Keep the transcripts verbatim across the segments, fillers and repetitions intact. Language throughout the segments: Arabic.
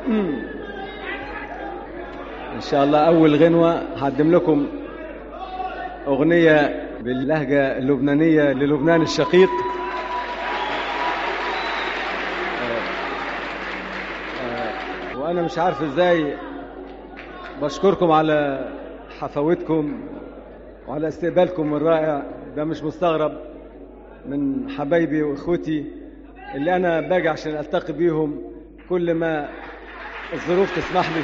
إن شاء الله أول غنوة هقدم لكم أغنية باللهجة اللبنانية للبنان الشقيق. وأنا مش عارف إزاي بشكركم على حفاوتكم وعلى استقبالكم الرائع ده. مش مستغرب من حبايبي وإخوتي اللي أنا باجي عشان ألتقي بيهم كل ما الظروف تسمح لي.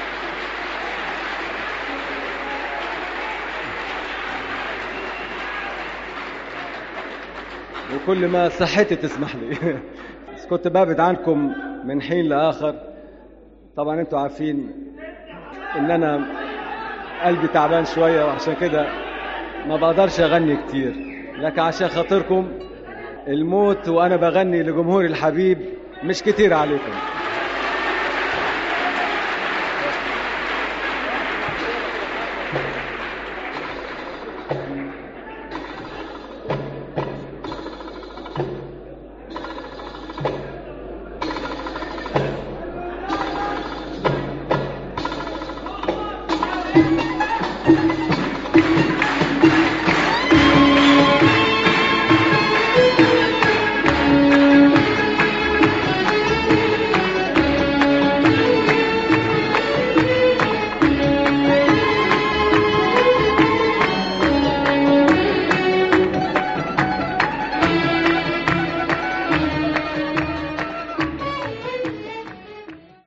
وكل ما صحتي تسمح لي. كنت بابعد عنكم من حين لآخر. طبعا انتوا عارفين ان انا قلبي تعبان شوية وعشان كده ما بقدرش اغني كتير، لكن عشان خاطركم الموت وانا بغني لجمهور الحبيب مش كتير عليكم.